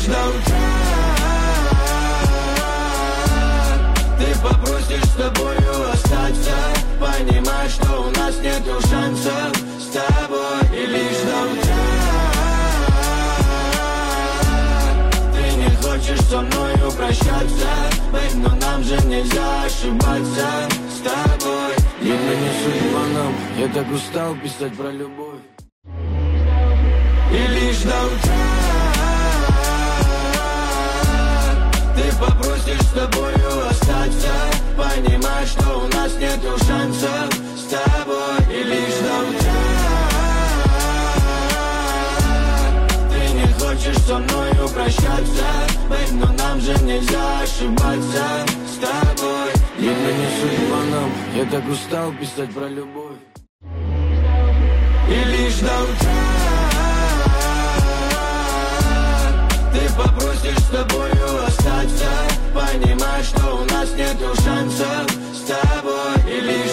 лишь до утра ты попросишь с тобою остаться, понимаешь, что у нас нету шансов с тобой. И лишь до утра ты не хочешь со мною прощаться, бэйб, но нам же нельзя ошибаться с тобой. Видно, не судьба нам, я так устал писать про любовь. И лишь до утра ты попросишь с тобою остаться, понимаешь, что у нас нету шансов с тобой. И лишь до утра ты не хочешь со мною прощаться, бэйб, но нам же нельзя ошибаться с тобой. Видно, не судьба нам, я так устал писать про любовь. И лишь до утра ты попросишь с тобою остаться, понимаешь, что у нас нету шансов с тобой. И лишь